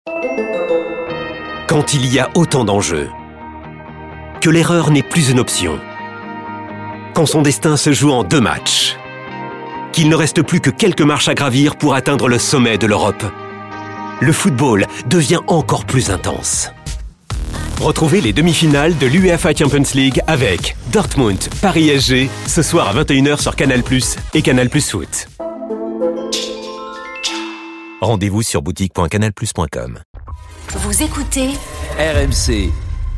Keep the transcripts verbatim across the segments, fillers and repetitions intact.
Quand il y a autant d'enjeux, que l'erreur n'est plus une option, quand son destin se joue en deux matchs, qu'il ne reste plus que quelques marches à gravir pour atteindre le sommet de l'Europe, le football devient encore plus intense. Retrouvez les demi-finales de l'UEFA Champions League avec Dortmund, Paris S G, ce soir à vingt et une heures sur Canal plus, et Canal plus Foot. Rendez-vous sur boutique point canal plus point com. Vous écoutez R M C.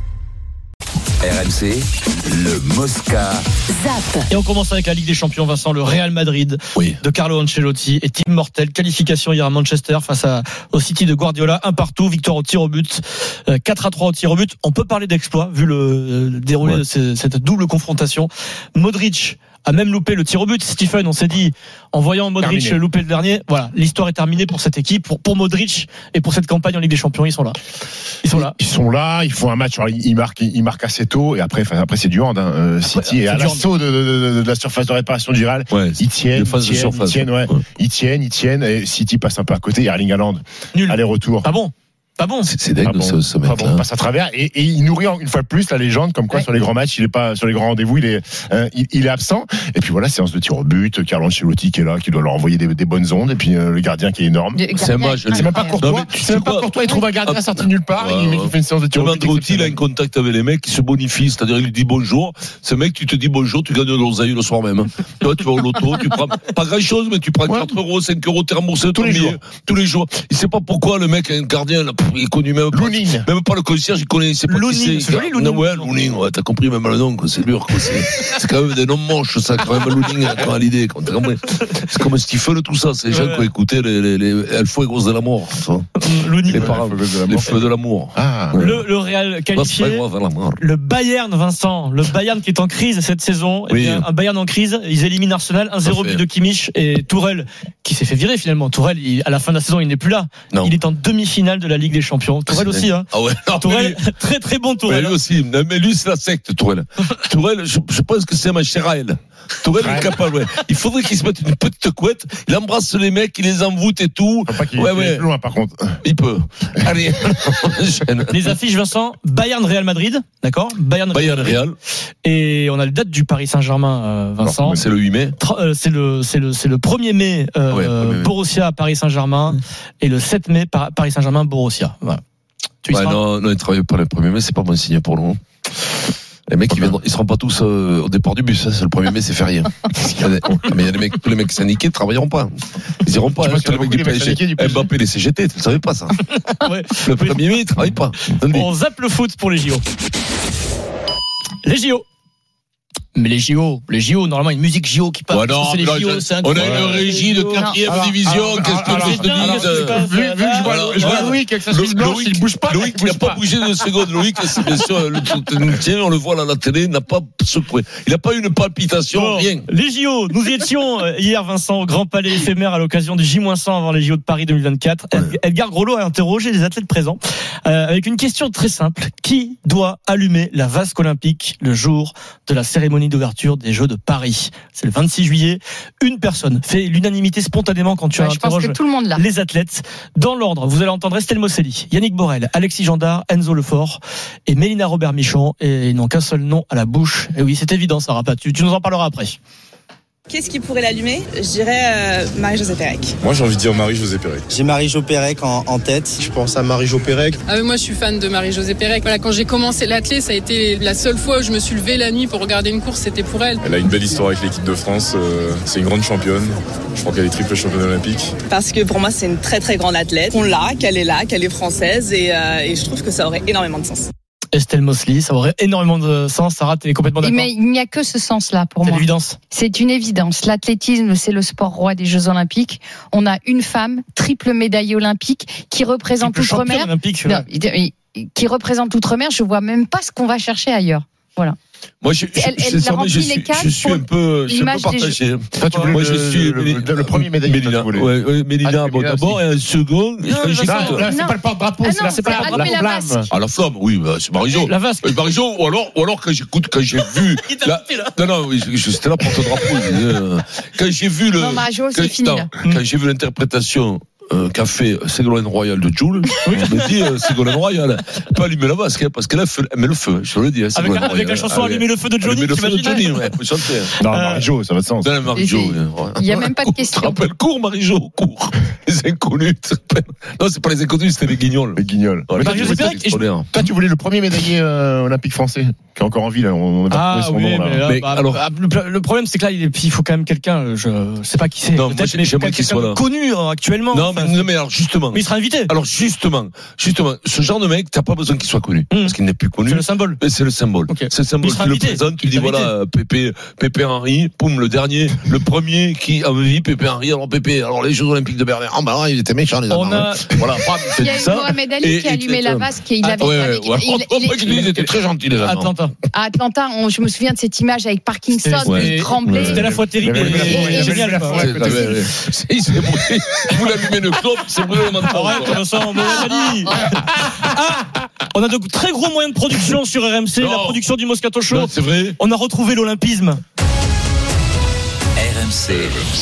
R M C, le Mosca. Zap. Et on commence avec la Ligue des Champions, Vincent, le Real Madrid oui. de Carlo Ancelotti et team mortel. Qualification hier à Manchester face à, au City de Guardiola. Un partout, victoire au tir au but. Euh, quatre à trois au tir au but. On peut parler d'exploit vu le, le déroulé ouais. de ces, cette double confrontation. Modric a même loupé le tir au but. Stephen, on s'est dit, en voyant Modric terminé. louper le dernier, voilà, l'histoire est terminée pour cette équipe, pour, pour Modric et pour cette campagne en Ligue des Champions. Ils sont là. Ils sont là. Ils sont là. Ils font un match. Alors, ils marquent, ils marquent assez tôt et après, enfin, après c'est du hand. Hein. Euh, City ouais, et à l'assaut de, de, de, de la surface de réparation du Real. Ouais, ils tiennent, ils tiennent, ils tiennent, ouais. Ouais. ils tiennent, ils tiennent. Et City passe un peu à côté. Erling Haaland, nul. Aller-retour. Ah bon? Pas bon, c'est, c'est dingue bon, ce, ce mec. Pas bon, passe à travers et, et il nourrit une fois de plus la légende, comme quoi ouais. sur les grands matchs, il est pas sur les grands rendez-vous, il est, euh, il, il est absent. Et puis voilà, séance de tir au but, Carlo Ancelotti qui est là, qui doit leur envoyer des, des bonnes ondes, et puis euh, le gardien qui est énorme. Le c'est moi, je c'est même pas Courtois. Non, c'est même pas Courtois, il trouve un gardien sorti de nulle part, ouais, et il fait une séance de tir au but. Ancelotti, il a un contact avec les mecs, il se bonifie, c'est-à-dire il lui dit bonjour. Ce mec, tu te dis bonjour, tu gagnes de l'oseille le soir même. Tu vois, tu vas au loto, tu prends pas grand-chose, mais tu prends ouais. quatre euros, cinq euros, t'es remboursé tous les jours. Tous les jours. Il sait pas pourquoi le mec, un gardien, il est connu même. Lounine. Même pas le concierge, il connaît, c'est pas Lounine, c'est joli, Lounine. Ouais, Lounine, ouais, t'as compris même le nom, quoi, c'est dur, quoi, c'est, c'est quand même des noms moches, ça, quand même, Lounine, à l'idée, quoi, c'est comme Stephen, tout ça, c'est les gens ouais. qui ont écouté les, les, les, les feux et grosses de la mort, Lounine. Les parents, les feux de l'amour. Ah, ouais. le, le Real qualifié, le Bayern, Vincent, le Bayern qui est en crise cette saison, oui. eh bien, un Bayern en crise, ils éliminent Arsenal, un zéro but de Kimmich et Tourelle, qui s'est fait virer finalement. Tourelle, il, à la fin de la saison, il n'est plus là. Non. Il est en demi-finale de la Ligue des Champions. Tourelle aussi, hein. Ah ouais. Non, Tourelle, lui, très très bon Tourelle. Mais lui aussi, mais lui c'est la secte Tourelle. Tourelle, je, je pense que c'est un Cheraël. Tourelle ouais. est capable, ouais. Il faudrait qu'il se mette une petite couette, il embrasse les mecs, il les envoûte et tout. Faut pas qu'il ouais, ouais. plus loin par contre. Il peut. Allez. Les affiches, Vincent, Bayern Real Madrid, d'accord? Bayern, Bayern Real. Et on a la date du Paris Saint-Germain, euh, Vincent. Non, c'est le huit mai. Euh, c'est le c'est le c'est le premier mai euh, ouais, premier mai. Borussia Paris Saint-Germain et le sept mai Paris Saint-Germain Borussia. Voilà. Tu ouais, non, non, ils travaillent pas le premier mai, c'est pas bon signe pour nous. Les mecs, ils, viendront, ils seront pas tous euh, au départ du bus. Hein, c'est le premier mai, c'est férié. Mais il y a des mecs, tous les mecs syndiqués ne travailleront pas. Ils iront pas. Hein, les mecs du P S G. Mbappé, les C G T, tu ne savais pas ça. Ouais. Le premier mai, ils travaillent pas. On zappe le foot pour les J O. Les J O. Mais les J O, les J O, normalement, une musique J O qui passe. Ouais, non, c'est les non, J O, c'est on a une régie de quatrième division. Qu'est-ce que je te dis? Vu que je vois, je vois Loïc avec sa chemise blanche, il bouge pas. Loïc, il n'a pas bougé d'une seconde. Loïc, c'est bien sûr, on le voit à la télé, n'a pas secoué. Il n'a pas eu une palpitation, bon, rien. Les J O, nous y étions hier, Vincent, au Grand Palais éphémère à l'occasion du J cent avant les J O de Paris deux mille vingt-quatre. Ouais. Edgar Groslo a interrogé les athlètes présents euh, avec une question très simple. Qui doit allumer la vasque olympique le jour de la cérémonie d'ouverture des Jeux de Paris? C'est le vingt-six juillet. Une personne fait l'unanimité spontanément quand tu ouais, interroges les athlètes. Dans l'ordre, vous allez entendre Estelle Mosselli, Yannick Borel, Alexis Gendard, Enzo Lefort et Mélina Robert-Michon. Et ils n'ont qu'un seul nom à la bouche. Et oui, c'est évident, Sarah Pat. Tu, tu nous en parleras après. Qu'est-ce qui pourrait l'allumer? Je dirais euh, Marie-Josée Pérec. Moi j'ai envie de dire Marie-Josée Pérec. J'ai Marie-Jo Pérec en, en tête. Je pense à Marie-Jo Pérec. Ah oui, moi je suis fan de Marie-Josée Pérec. Voilà, quand j'ai commencé l'athlé, ça a été la seule fois où je me suis levée la nuit pour regarder une course, c'était pour elle. Elle a une belle histoire avec l'équipe de France, euh, c'est une grande championne. Je crois qu'elle est triple championne olympique. Parce que pour moi c'est une très très grande athlète. On l'a, qu'elle est là, qu'elle est française et, euh, et je trouve que ça aurait énormément de sens. Estelle Mosselli, ça aurait énormément de sens. Sarah, tu es complètement d'accord? Mais il n'y a que ce sens-là pour c'est moi. C'est l'évidence. C'est une évidence. L'athlétisme, c'est le sport roi des Jeux Olympiques. On a une femme, triple médaillée olympique, qui représente Outre-mer. Non, qui représente Outre-mer. Je vois même pas ce qu'on va chercher ailleurs. Voilà. Moi, je, je, elle, elle je, je, suis, je suis un peu, je suis un peu partagé. Toi, tu voulais moi, je suis le, le, le, le premier médaillé. Mélina, ouais, ouais, Mélina, ah, bon, d'abord, et un second. Non, là, là, c'est pas le porte-drapeau, c'est, c'est pas la flamme. Ah, la flamme, oui, bah, c'est Marie-Jo. La vasque. Marie-Jo, ou alors, ou alors, quand j'écoute, quand j'ai vu. la, non, non, oui, c'était là porte-drapeau. Quand j'ai vu le. Non, Marie-Jo, c'est fini, là. Quand j'ai vu l'interprétation euh, qu'a fait Ségolène Royal de Joule, oui. je me dis euh, Ségolène Royal, pas allumer la vasque, hein, parce qu'elle met le feu, je le dis. Hein, avec, la, avec la chanson Allumer le feu de Johnny, Allumer le feu de Johnny, ouais, faut chanter. Non, Marie-Jo, ça va de sens. Non, Marie-Jo. Il n'y a même pas de question. Tu te rappelles, cours, Marie-Jo, cours. Les inconnus. Non, c'est pas les inconnus, c'était les guignols. Les guignols. Ouais, toi, tu, tu voulais le premier médaillé euh, olympique français, qui est encore en vie, là. On a ah, trouvé son oui, nom, mais là. là, mais, bah, alors, bah, le problème, c'est que là, il, est, il faut quand même quelqu'un, je sais pas qui c'est. Non, moi, j'aimerais qu'il soit là. Connu actuellement. Non, mais, non, mais alors, justement. Mais il sera invité. Alors, justement, justement, ce genre de mec, t'as pas besoin qu'il soit connu. Mmh. Parce qu'il n'est plus connu. C'est le symbole. C'est le symbole. Okay. C'est le symbole. Tu le présentes, tu dis voilà, Pépé, Pépé Henry, poum, le dernier, le premier qui a vu Pépé Henry, alors Pépé, alors les Jeux Olympiques de Berlin. Ah, bah là, il était méchant, les On a... Voilà, il y a eu Mohamed Ali qui a allumé la vasque et il avait. Ouais, ouais, il était très gentil, les gens. Atlanta. À Atlanta, je me souviens de cette image avec Parkinson, il tremblait. C'était à la fois terrible et génial. Il s'est brûlé. Vous l'allumez le clope, c'est brûlé le menton. Arrête, Vincent, Mohamed Ali. Ah, on a de très gros moyens de production sur R M C, non. La production du Moscato Show. Non, c'est vrai. On a retrouvé l'olympisme. R M C,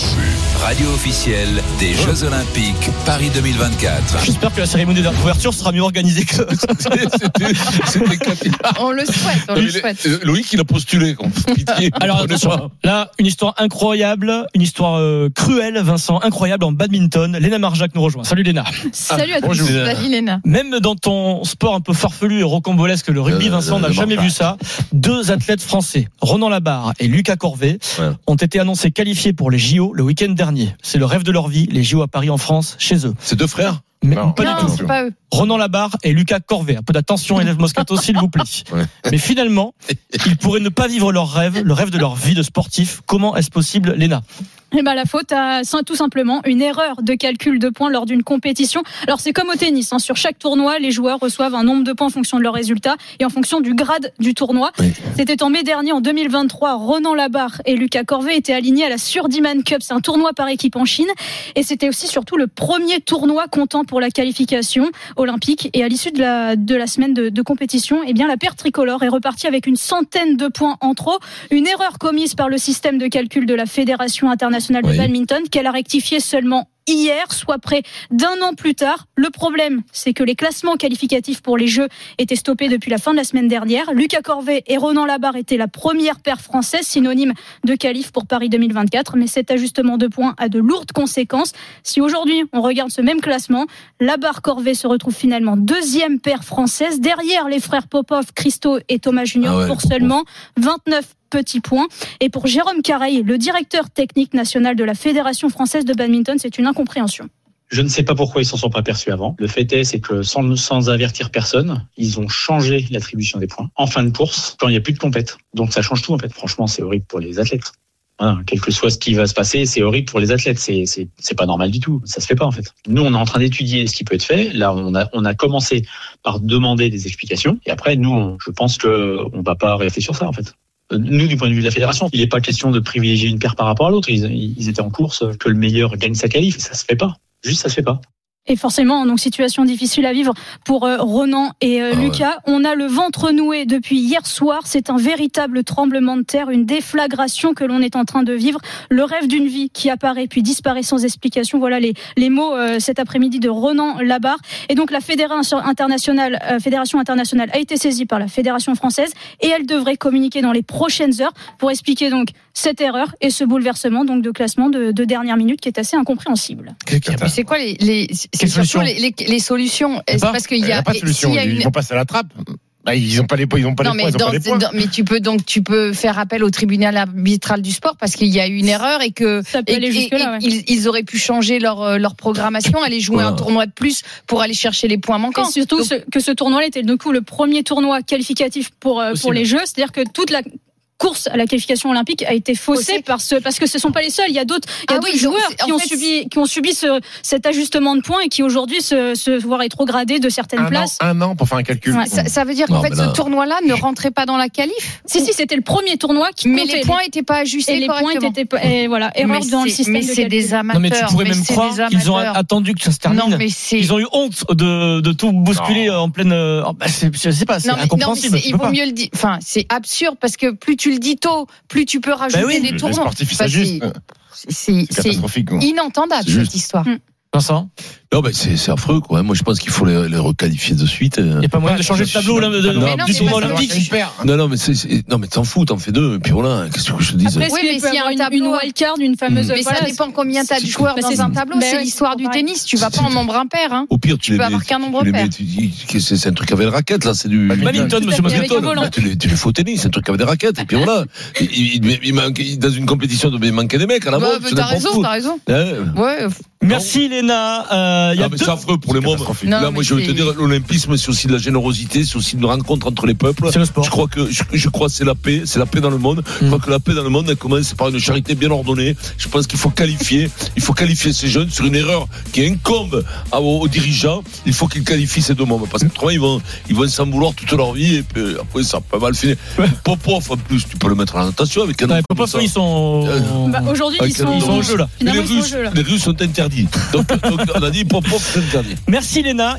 radio officielle des Jeux Olympiques Paris deux mille vingt-quatre. J'espère que la cérémonie d'ouverture sera mieux organisée que. c'était, c'était on le souhaite, on le souhaite. Loïc, il a postulé. Pitié. Alors attention, là, une histoire incroyable, une histoire euh, cruelle, Vincent, incroyable en badminton. Léna Marjac nous rejoint. Salut Léna. Salut ah, à tous. Salut Léna. Même dans ton sport un peu farfelu et rocambolesque, le rugby, euh, Vincent, on n'a jamais vu ça. Deux athlètes français, Ronan Labarre et Lucas Corvet, ouais. ont été annoncés qualifiés pour les J O le week-end dernier. C'est le rêve de leur vie, les J O à Paris en France, chez eux. C'est deux frères? Mais non, pas non, du tout. C'est pas eux. Ronan Labarre et Lucas Corvet. Un peu d'attention, élève Moscato, s'il vous plaît. Ouais. Mais finalement, ils pourraient ne pas vivre leur rêve, le rêve de leur vie de sportif. Comment est-ce possible, Léna? Eh ben, la faute à tout simplement une erreur de calcul de points lors d'une compétition. Alors c'est comme au tennis, hein. Sur chaque tournoi, les joueurs reçoivent un nombre de points en fonction de leurs résultats et en fonction du grade du tournoi. Oui. C'était en mai dernier, en deux mille vingt-trois, Ronan Labarre et Lucas Corvet étaient alignés à la Surdiman Cup. C'est un tournoi par équipe en Chine et c'était aussi surtout le premier tournoi comptant pour la qualification olympique. Et à l'issue de la, de la semaine de, de compétition, eh bien la paire tricolore est repartie avec une centaine de points en trop. Une erreur commise par le système de calcul de la Fédération internationale de oui. badminton qu'elle a rectifié seulement hier, soit près d'un an plus tard. Le problème, c'est que les classements qualificatifs pour les Jeux étaient stoppés depuis la fin de la semaine dernière. Lucas Corvet et Ronan Labarre étaient la première paire française, synonyme de qualif pour Paris deux mille vingt-quatre. Mais cet ajustement de points a de lourdes conséquences. Si aujourd'hui, on regarde ce même classement, Labarre-Corvet se retrouve finalement deuxième paire française, derrière les frères Popov, Christo et Thomas Junior, ah ouais, pour seulement vingt-neuf petits points. Et pour Jérôme Carreil, le directeur technique national de la Fédération française de badminton, c'est une incompréhension. Je ne sais pas pourquoi ils s'en sont pas aperçus avant. Le fait est, c'est que sans, sans avertir personne, ils ont changé l'attribution des points en fin de course quand il n'y a plus de compète. Donc ça change tout en fait. Franchement, c'est horrible pour les athlètes. Voilà, quel que soit ce qui va se passer, c'est horrible pour les athlètes. C'est, c'est, c'est pas normal du tout. Ça se fait pas en fait. Nous, on est en train d'étudier ce qui peut être fait. Là, on a, on a commencé par demander des explications. Et après, nous, on, je pense que on va pas rester sur ça en fait. Nous, du point de vue de la fédération, il n'est pas question de privilégier une paire par rapport à l'autre. Ils, ils étaient en course, que le meilleur gagne sa qualif. Ça se fait pas. Juste, ça se fait pas. Et forcément, donc situation difficile à vivre pour euh, Ronan et euh, ah Lucas. Ouais. On a le ventre noué depuis hier soir. C'est un véritable tremblement de terre, une déflagration que l'on est en train de vivre. Le rêve d'une vie qui apparaît puis disparaît sans explication. Voilà les, les mots euh, cet après-midi de Ronan Labarre. Et donc la Fédération internationale, euh, Fédération internationale a été saisie par la Fédération française et elle devrait communiquer dans les prochaines heures pour expliquer donc cette erreur et ce bouleversement donc de classement de, de dernière minute qui est assez incompréhensible. Mais c'est quoi les, les c'est surtout les, les, les solutions. C'est parce qu'il y a, a pas de solution. Ils une... vont passer à la trappe. Bah, ils n'ont pas les points, ils n'ont pas non, les points, ils dans, ont pas les points. Dans, mais tu peux donc tu peux faire appel au tribunal arbitral du sport parce qu'il y a eu une erreur et que ça peut et, aller et, jusque là, ouais. ils, ils auraient pu changer leur leur programmation, aller jouer ouais. un tournoi de plus pour aller chercher les points manquants. Et surtout donc, ce, que ce tournoi était du coup le premier tournoi qualificatif pour pour les Jeux, c'est-à-dire que toute la course à la qualification olympique a été faussée par ce, parce que ce sont pas les seuls. Il y a d'autres, il y a ah d'autres oui, joueurs qui ont fait, subi, qui ont subi ce, cet ajustement de points et qui aujourd'hui se, se voient rétrogradés de certaines un places. An, un an pour faire un calcul. Ouais. Ça, ça veut dire qu'en non, fait, là... ce tournoi-là ne rentrait pas dans la qualif. Si, si, c'était le premier tournoi qui mais comptait. les points n'étaient pas ajustés et les correctement. points étaient pas, et voilà, erreur dans le système mais de c'est calcul. Des amateurs. Non, mais tu pourrais mais même croire qu'ils ont attendu que ça se termine. Non, mais c'est... Ils ont eu honte de, de tout bousculer non. en pleine. Oh, bah, c'est, je sais pas, c'est non, mais, incompréhensible. Non, mais c'est, il vaut mieux le dire. Enfin, c'est absurde parce que plus tu le dis tôt, plus tu peux rajouter bah oui, des tournois. Les sportifs, ils s'ajustent. C'est, c'est, c'est, c'est inentendable c'est cette histoire. Vincent ? Non, mais c'est, c'est affreux, quoi. Moi, je pense qu'il faut les, les requalifier de suite. Il n'y a pas moyen de changer de tableau, là, de, de, non, du tournoi olympique. Non, non, mais c'est, c'est, non, mais t'en fous, t'en fais deux, et puis voilà, qu'est-ce que je te dis? Après, oui, mais s'il y a un tableau, une wildcard, une fameuse, mais voilà, ça dépend combien t'as de joueurs dans un tableau. C'est l'histoire du tennis. Tu vas pas en nombre impair, hein. Au pire, tu, tu peux avoir qu'un nombre pair. C'est, c'est un truc avec une raquette, là, c'est du badminton, monsieur Moscato. Tu les, tu les fais au tennis, c'est un truc avec des raquettes, et puis voilà. Il, il, il manque, dans une compétition, il manquait des mecs à la bah, mode. T'as raison, t'as raison. Ouais. Merci, Léna. Euh, y a non, mais deux... c'est affreux pour les mômes. Là, moi, je veux te dire, l'olympisme, c'est aussi de la générosité, c'est aussi une rencontre entre les peuples. C'est le sport. Je crois que, je, je crois que c'est la paix, c'est la paix dans le monde. Je crois que la paix dans le monde, elle commence par une charité bien ordonnée. Je pense qu'il faut qualifier, il faut qualifier ces jeunes sur une erreur qui incombe aux, aux dirigeants. Il faut qu'ils qualifient ces deux mômes. Parce que autrement, ils vont, ils vont s'en vouloir toute leur vie, et puis après, ça peut mal finir. Popov, en plus, tu peux le mettre à la natation avec un ouais, Popov, ils sont, bah, aujourd'hui, ils sont, ils sont au jeu, là. Les Russes, les Russes sont interdits. Donc, donc, on a dit Popov, c'est interdit. Merci, Léna.